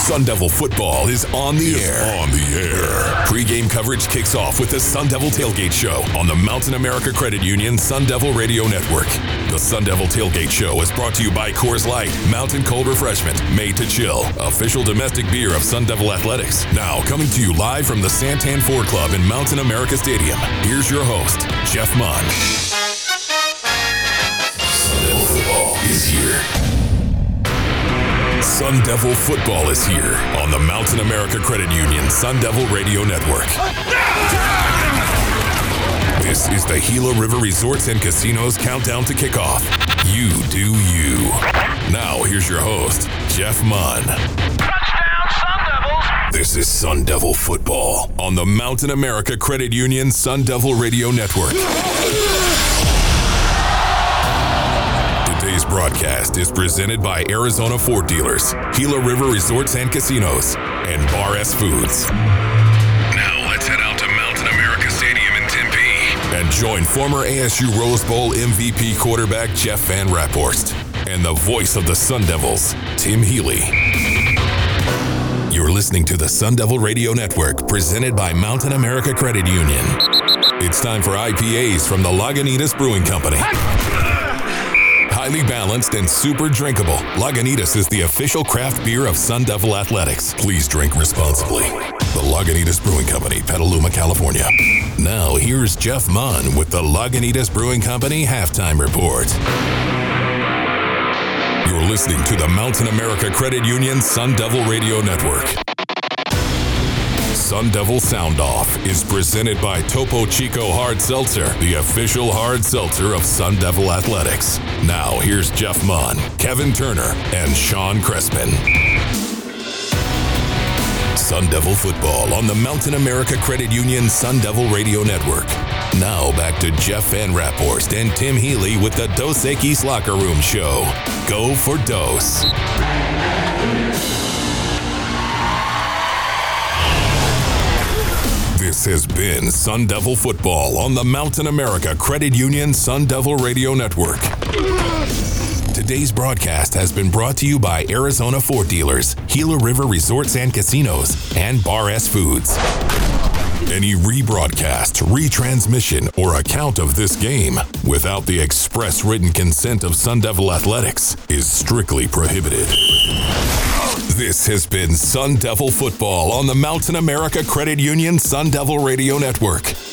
Sun Devil football is on the air. Pre-game coverage kicks off with the Sun Devil Tailgate Show on the Mountain America Credit Union Sun Devil Radio Network. The Sun Devil Tailgate Show is brought to you by Coors Light, mountain cold refreshment made to chill, official domestic beer of Sun Devil Athletics. Now coming to you live from the Santan Ford Club in Mountain America Stadium, here's your host, Jeff Munn. Sun Devil football is here. Sun Devil football is here on the Mountain America Credit Union Sun Devil Radio Network. This is the Gila River Resorts and Casinos countdown to kickoff. You do you. Now here's your host, Jeff Munn. Touchdown, Sun Devils! This is Sun Devil football on the Mountain America Credit Union Sun Devil Radio Network. Today's broadcast is presented by Arizona Ford Dealers, Gila River Resorts and Casinos, and Bar S Foods. Now let's head out to Mountain America Stadium in Tempe and join former ASU Rose Bowl MVP quarterback Jeff Van Raphorst and the voice of the Sun Devils, Tim Healy. You're listening to the Sun Devil Radio Network, presented by Mountain America Credit Union. It's time for IPAs from the Lagunitas Brewing Company. Highly balanced and super drinkable, Lagunitas is the official craft beer of Sun Devil Athletics. Please drink responsibly. The Lagunitas Brewing Company, Petaluma, California. Now here's Jeff Munn with the Lagunitas Brewing Company halftime report. You're listening to the Mountain America Credit Union Sun Devil Radio Network. Sun Devil Sound Off is presented by Topo Chico Hard Seltzer, the official hard seltzer of Sun Devil Athletics. Now here's Jeff Munn, Kevin Turner, and Sean Crespin. Sun Devil football on the Mountain America Credit Union Sun Devil Radio Network. Now back to Jeff Van Raphorst and Tim Healy with the Dos Equis Locker Room Show. Go for Dos. This has been Sun Devil football on the Mountain America Credit Union Sun Devil Radio Network. Today's broadcast has been brought to you by Arizona Ford Dealers, Gila River Resorts and Casinos, and Bar S Foods. Any rebroadcast, retransmission, or account of this game without the express written consent of Sun Devil Athletics is strictly prohibited. This has been Sun Devil football on the Mountain America Credit Union Sun Devil Radio Network.